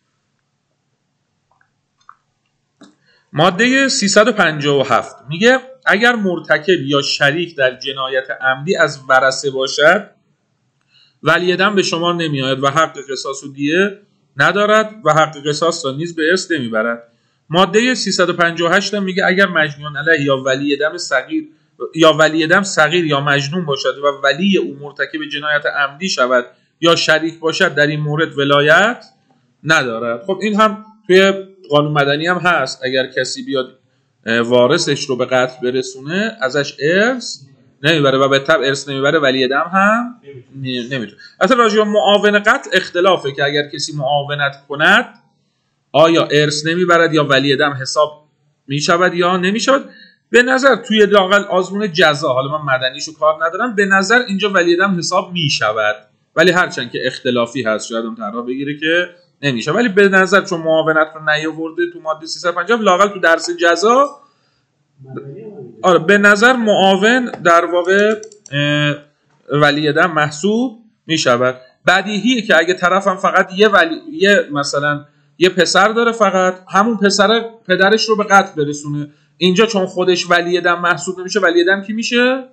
ماده سیصد و پنجاه و هفت میگه اگر مرتکب یا شریک در جنایت عمدی از ورثه باشد، ولی دم به شما نمیآید و حق قصاص و دیه ندارد و حق قصاص را نیز به ارث نمیبرد. ماده سیصد و پنجاه و هشت میگه اگر مجنون علیه یا ولی دم صغیر یا ولی دم صغیر یا مجنون باشد و ولی او مرتکب جنایت عمدی شود یا شریک باشد، در این مورد ولایت ندارد. خب این هم توی قانون مدنی هم هست، اگر کسی بیاد وارثش رو به قتل برسونه ازش ارث نمیبره و به طبع ارث نمیبره، ولی دم هم نمیتونه. اصلا راجع به معاون قتل اختلافه که اگر کسی معاونت کند آیا ارث نمیبرد یا ولی دم حساب میشود یا نمیشود. به نظر توی لاقل آزمون جزا، حالا من مدنیشو کار ندارم، به نظر اینجا ولی دم حساب میشود، ولی هرچند که اختلافی هست شاید اون طرح بگیره که نمیشه، ولی به نظر چون معاونت رو نیاورده تو ماده سیصد و پنجاه لاقل تو درس جزا آره به نظر معاون در واقع ولی دم محسوب میشود. بدیهیه که اگه طرفم فقط یه ولی یه مثلا یه پسر داره، فقط همون پسر پدرش رو به قتل برسونه، اینجا چون خودش ولی دم محسوب نمیشه، ولی دم کی میشه؟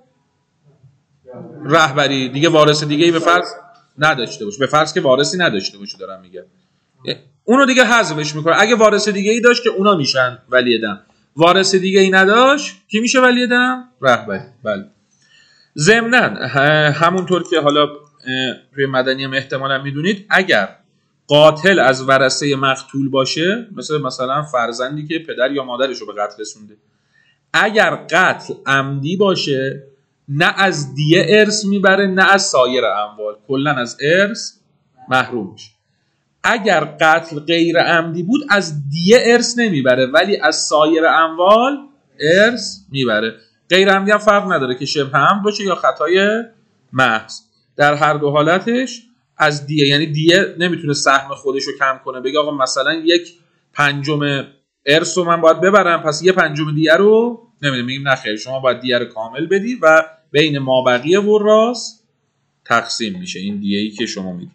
رهبری دیگه. وارث دیگه ای به فرض نداشته باشه، به فرض که وارثی نداشته باشه دارم میگم، اونو دیگه حذفش میکنه. اگه وارث دیگه ای داشت که اونا میشن ولی دم، وارث دیگه ای نداشت کی میشه ولی دم؟ رهبری. بله. ضمناً همونطور که حالا روی مدنی هم احتمالاً میدونید، اگر قاتل از ورثه مقتول باشه، مثلا مثلا فرزندی که پدر یا مادرش رو به قتل رسونده، اگر قتل عمدی باشه نه از دیه ارث میبره نه از سایر اموال، کلا از ارث محروم میشه. اگر قتل غیر عمدی بود از دیه ارث نمیبره ولی از سایر اموال ارث میبره. غیر عمدی هم فرق نداره که شبه عمد باشه یا خطای محض، در هر دو حالتش از دیه، یعنی دیه نمیتونه سهم خودش رو کم کنه بگه آقا مثلا یک پنجم ارث رو من باید ببرم پس یه پنجم دیه رو نمیدونم. میگیم نه خیر، شما باید دیه رو کامل بدی و بین مابقی وراث تقسیم میشه این دیه ای که شما میدی.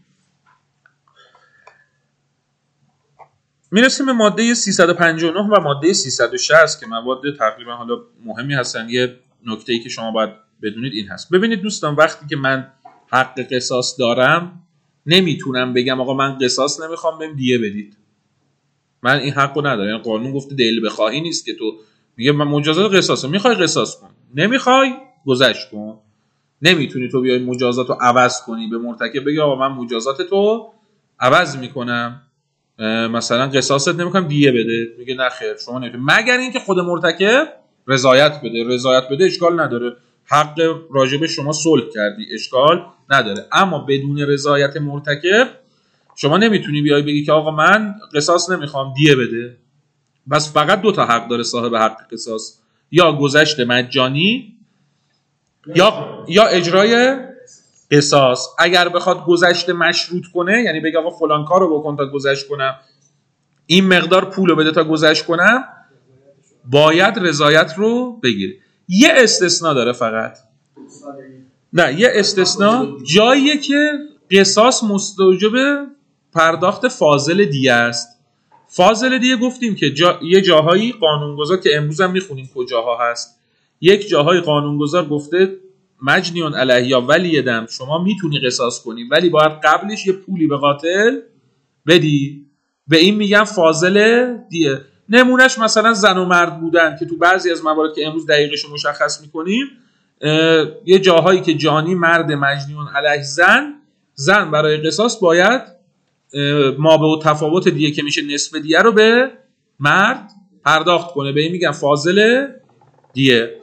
میرسیم به ماده سیصد و پنجاه و نه و ماده سیصد و شصت که مواد تقریبا حالا مهمی هستن. یه نکته‌ای که شما باید بدونید این هست. ببینید دوستان، وقتی که من حق قصاص دارم نمیتونم بگم آقا من قصاص نمیخوام بهم دیه بدید، من این حقو ندارم. یعنی قانون گفته دلیل بخواهی نیست که تو میگه من مجازات قصاصم، میخوای قصاص کن، نمیخوای گذشت کن. نمیتونی تو بیای مجازات رو عوض کنی به مرتکب بگی آقا من مجازات تو عوض میکنم، مثلا قصاصت نمیکنم دیه بده. میگه نه خیر شما نمیتونی، مگر اینکه خود مرتکب رضایت بده. رضایت بده اشکال نداره، حق راجب شما صلح کردی اشکال نداره، اما بدون رضایت مرتکب شما نمیتونی بیای بگی که آقا من قصاص نمیخوام دیه بده. بس فقط دو تا حق داره صاحب حق قصاص، یا گذشت مجانی یا یا اجرای قصاص. اگر بخواد گذشت مشروط کنه، یعنی بگه آقا فلان کارو بکن تا گذشت کنم، این مقدار پولو بده تا گذشت کنم، باید رضایت رو بگیره. یه استثناء داره فقط، نه یه استثناء جاییه که قصاص مستوجب پرداخت فاضل دیه است. فاضل دیه گفتیم که جا... یه جاهایی قانونگذار که امروز هم میخونیم کجاها هست، یک جاهای قانونگذار گفته مجنیون علیه یا ولی دم شما میتونی قصاص کنی ولی باید قبلش یه پولی به قاتل بدی، به این میگن فاضل دیه. نمونهش مثلا زن و مرد بودن که تو بعضی از موارد که امروز دقیقش مشخص میکنیم، یه جاهایی که جانی مرد مجنیون علیه زن، زن برای قصاص باید ما به تفاوت دیه که میشه نصف دیه رو به مرد پرداخت کنه، به این میگن فاضل دیه.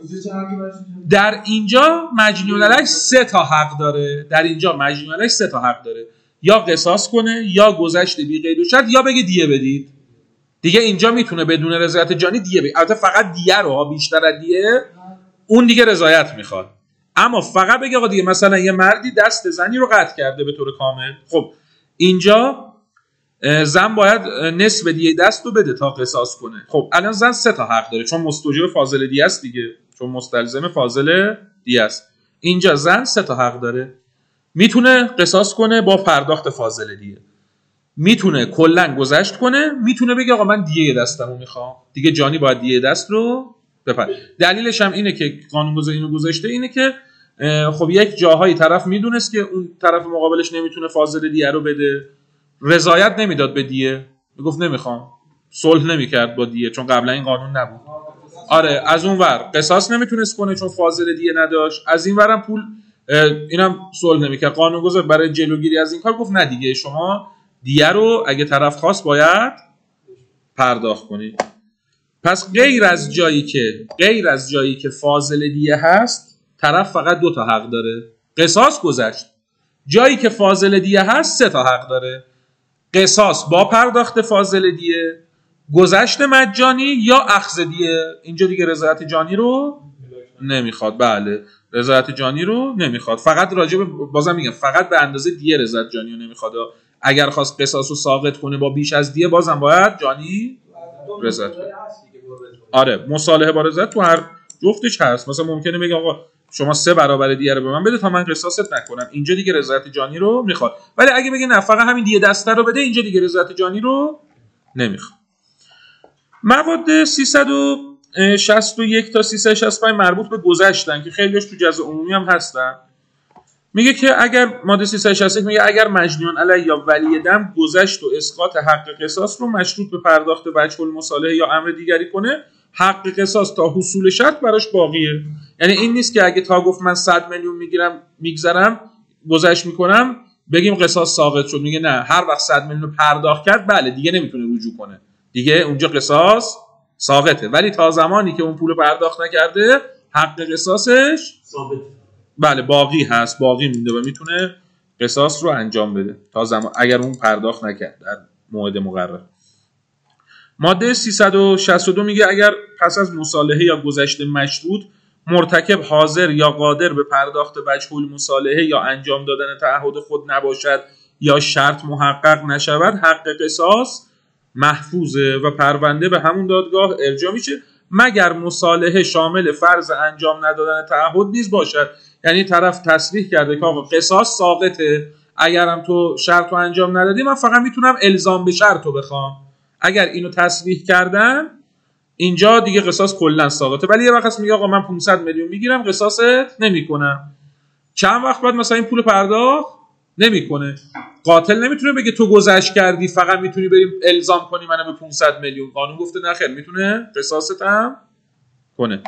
در اینجا مجنون علیه سه تا حق داره، در اینجا مجنون علیه سه تا حق داره، یا قصاص کنه یا گذشت بی قید و شرط یا بگه دیه بدید. دیگه اینجا میتونه بدون رضایت جانی دیه بدید، البته فقط دیه رو، بیشتر از دیه اون دیگه رضایت میخواد، اما فقط بگه آقا دیگه مثلا یه مردی دست زنی رو قطع کرده به طور کامل، خب اینجا زن باید نصف دیه دست رو بده تا قصاص کنه. خب الان زن سه تا حق داره چون مستوجب فاضل دیه است دیگه، چون مستلزم فاضل دیه است. اینجا زن سه تا حق داره، میتونه قصاص کنه با پرداخت فاضل دیه، میتونه کلا گذشت کنه، میتونه بگه آقا من دیه دستمو میخوام، دیگه جانی باید دیه دست رو بپر. دلیلش هم اینه که قانونگذار اینو گذاشته، اینه که خب یک جاهایی طرف میدونست که اون طرف مقابلش نمیتونه فاضل دیه رو بده، رضایت نمیداد به دیه، میگفت نمیخوام، صلح نمیکرد با دیه چون قبلا این قانون نبود. آره از اون ور قصاص نمیتونست کنه چون فاضل دیه نداشت، از این ورم پول اینم صلح نمیکرد. قانونگذار برای جلوگیری از این کار گفت نه دیگه شما دیه رو اگه طرف خواست باید پرداخت کنی. پس غیر از جایی که غیر از جایی که فاضل دیه هست طرف فقط دو تا حق داره، قصاص گذشت. جایی که فاضل دیه هست سه تا حق داره، قصاص با پرداخت فاضل دیه، گذشت مجانی یا اخذ دیه. اینجا دیگه رضایت جانی رو نمیخواد، بله رضایت جانی رو نمیخواد، فقط راجع به بازم میگم فقط به اندازه دیه رضایت جانی رو نمیخواد، اگر خواست قصاص رو ساقط کنه با بیش از دیه بازم باید جانی رضایت. آره مصالحه با رضایت تو هر جفتش هست، مثلا ممکنه بگه آقا شما سه برابر دیه رو به من بده تا من قصاصت نکنم، اینجا دیگه رضایت جانی رو میخواد. ولی اگه بگه نه فقط همین دیه دسته رو بده، اینجا دیگه رضایت جانی رو نمیخواد. مواد سیصد و شصت و یک تا سیصد و شصت و پنج مربوط به گذشتن که خیلیش تو جزء عمومی هم هستن. میگه که اگر ماده سیصد و شصت و یک میگه اگر مجنون علیه یا ولی دم گذشت و اسقاط حق قصاص رو مشروط به پرداخت وجه المصالحه یا امر دیگری کنه، حق قصاص تا حصول شرط براش باقیه. یعنی این نیست که اگه تا گفت من صد میلیون میگیرم میگذرم گذشت میکنم بگیم قصاص ساقط شد. میگه نه، هر وقت صد میلیون پرداخت کرد بله دیگه نمیتونه رجوع کنه، دیگه اونجا قصاص ساقطه، ولی تا زمانی که اون پول پرداخت نکرده حق قصاصش ثابت، بله باقی هست، باقی مونده و میتونه قصاص رو انجام بده تا زمان اگر اون پرداخت نکرد در موعد مقرر. ماده سیصد و شصت و دو میگه اگر پس از مصالحه یا گذشت مشروط مرتکب حاضر یا قادر به پرداخت وجه المصالحه یا انجام دادن تعهد خود نباشد یا شرط محقق نشود، حق قصاص محفوظه و پرونده به همون دادگاه ارجاع میشه مگر مصالحه شامل فرض انجام ندادن تعهد نیز باشد. یعنی طرف تصریح کرده که آقا قصاص ساقطه، اگرم تو شرط رو انجام ندادی من فقط میتونم الزام به شرط رو بخوام. اگر اینو تصریح کردن اینجا دیگه قصاص کلا ساقطه. ولی یه وقت میگه آقا من پانصد میلیون میگیرم قصاصت نمیکنم، چند وقت بعد مثلا این پول پرداخت نمیکنه، قاتل نمیتونه بگه تو گذشت کردی فقط میتونی بریم الزام کنی منو به پانصد میلیون. قانون گفته نه خیر، میتونه قصاصت هم کنه.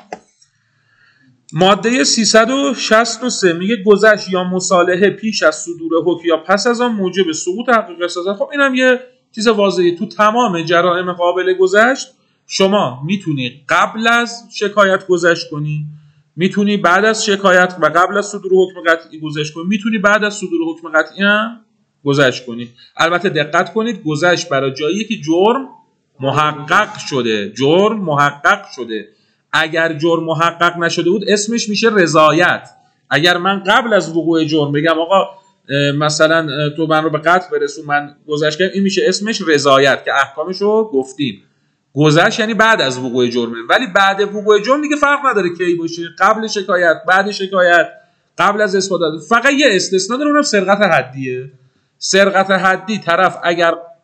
ماده سیصد و شصت و سه میگه گذشت یا مصالحه پیش از صدور حکم یا پس از آن موجب سقوط حق قصاص. خب اینم یه چیز واضحه، تو تمام جرائم قابل گذشت شما میتونی قبل از شکایت گذشت کنی، میتونی بعد از شکایت و قبل از صدور حکم قطعی گذشت کنی، میتونی بعد از صدور حکم قطعی هم گذشت کنی. البته دقت کنید گذشت برای جاییه که جرم محقق شده، جرم محقق شده. اگر جرم محقق نشده بود اسمش میشه رضایت. اگر من قبل از وقوع جرم بگم آقا مثلا تو من رو به قتل برسون من گذشت کردم، این میشه اسمش رضایت که احکامشو گفتیم. گذشت یعنی بعد از وقوع جرمه، ولی بعد وقوع جرم دیگه فرق نداره کی باشه، قبل شکایت، بعد شکایت، قبل از اثبات. فقط یه استثنا داره، اونم سرقت حدیه. سرقت حدی طرف اگر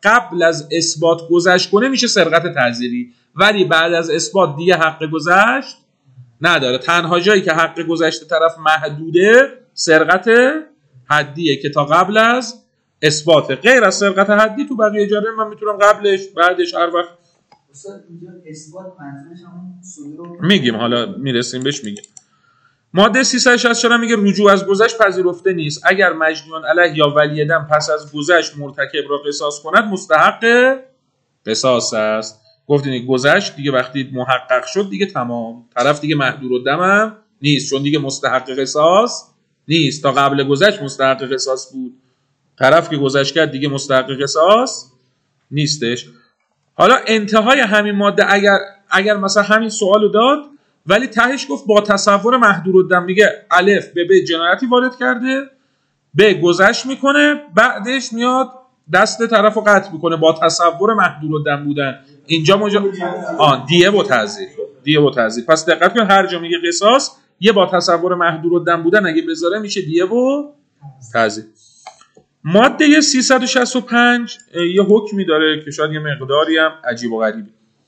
قبل از اثبات گذشت کنه میشه سرقت تعزیری، ولی بعد از اثبات دیگه حق گذشت نداره. تنها جایی که حق گذشت طرف محدوده سرقت حدیه که تا قبل از اثبات. غیر از سرقت حدی تو بقیه جاره من میتونم قبلش بعدش هر وقت.
استاد اینجا اثبات منظورش همون صدور
میگیم حالا میرسیم بهش میگیم. ماده سیصد و شصت و چهار میگه رجوع از گذشت پذیرفته نیست. اگر مجنون علیه یا ولی دم پس از گذشت مرتکب را قصاص کند مستحق قصاص است. گفتین گذشت دیگه وقتی محقق شد دیگه تمام، طرف دیگه محدور الدم هم نیست، چون دیگه مستحق قصاص نیست. تا قبل گذشت مستحق قصاص بود، طرف که گذشت کرد دیگه مستحق قصاص نیستش. حالا انتهای همین ماده اگر اگر مثلا همین سوالو داد ولی تهش گفت با تصور محدودالدم، میگه الف به ب جنایتی وارد کرده، ب گذشت میکنه، بعدش میاد دست طرفو قطع میکنه با تصور محدودالدم بودن. اینجا مجا... آن دیه و تعزیر، دیه و تعزیر. پس دقت کن هر جا میگه قصاص یه با تصور محدودالدم بودن اگه بذاره میشه دیه و تعزیر. ماده سیصد و شصت و پنج یه حکمی داره که شاید یه مقداری هم عجیب و غریبه.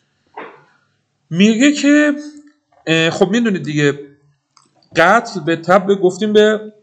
میگه که خب میدونید دیگه قتل به طب گفتیم به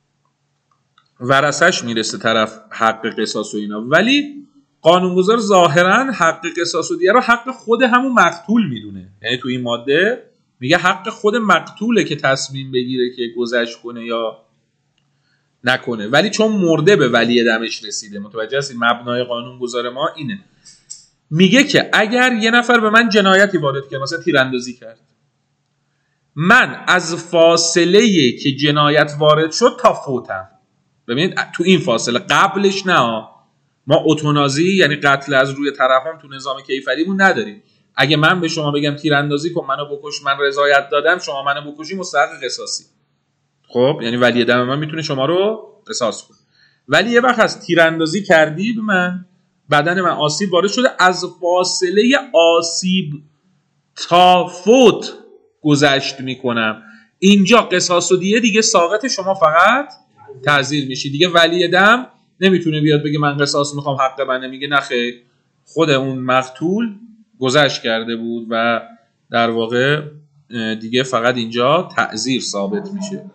ورثش میرسه طرف حق قصاص و اینا، ولی قانونگذار ظاهرا حق قصاص و دیگه رو حق خود همون مقتول میدونه. یعنی تو این ماده میگه حق خود مقتوله که تصمیم بگیره که گذشت کنه یا نکنه، ولی چون مرده به ولی دمش رسیده. متوجه هستید مبنای قانونگذار ما اینه. میگه که اگر یه نفر به من جنایتی وارد کرد، مثلا تیراندازی کرد، من از فاصله‌ای که جنایت وارد شد تا فوتم، ببینید تو این فاصله قبلش نه، ما اتونازی یعنی قتل از روی ترحم تو نظام کیفریمون نداریم. اگه من به شما بگم تیراندازی کن منو بکش، من رضایت دادم شما منو بکشی، مستحق قصاصی. خب یعنی ولی دم من میتونه شما رو قصاص کنه. ولی یه وقت از تیراندازی کردی به من، بدن من آسیب وارد شده، از فاصله آسیب تا فوت گذشت میکنم، اینجا قصاص و دیه دیگه ساقط شما فقط تعزیر میشی. دیگه ولی دم نمیتونه بیاد بگه من قصاص میخوام حق من، میگه نخیر خود اون مقتول گذشت کرده بود و در واقع دیگه فقط اینجا تعزیر ثابت میشه.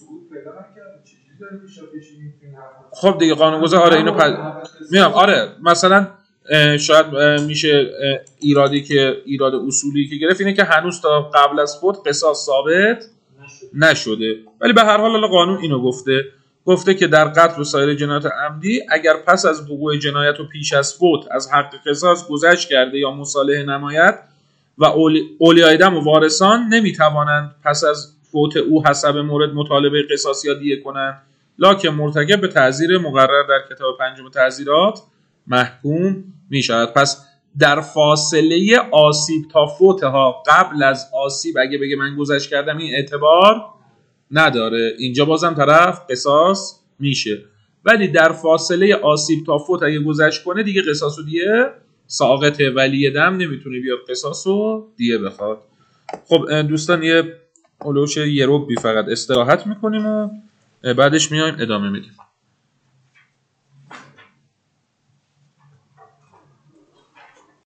خب دیگه قانونگذار آره اینو پد... میام آره مثلا شاید میشه ایرادی که ایراد اصولی که گرفت اینه که هنوز تا قبل از فوت قصاص ثابت نشده، ولی به هر حال قانون اینو گفته گفته که در قتل و سایر جنایات عمدی اگر پس از وقوع جنایت و پیش از فوت از حق قصاص گذشت کرده یا مصالحه نماید و اولیای دم و وارثان نمیتوانند پس از فوت او حسب مورد مطالبه قصاص یا دیه کنند، لکن مرتکب به تعزیر مقرر در کتاب پنجم تعزیرات محکوم می شود. پس در فاصله آسیب تا فوت ها، قبل از آسیب اگه بگه من گذشت کردم این اعتبار نداره، اینجا بازم طرف قصاص میشه. ولی در فاصله آسیب تا فوت اگه گذشت کنه دیگه قصاص و دیه ساقطه، ولی دم نمیتونه بیاد قصاص و دیه بخواد. خب دوستان یه اولوش یه رو بی فقط استراحت میکنیم و بعدش میایم ادامه میدیم.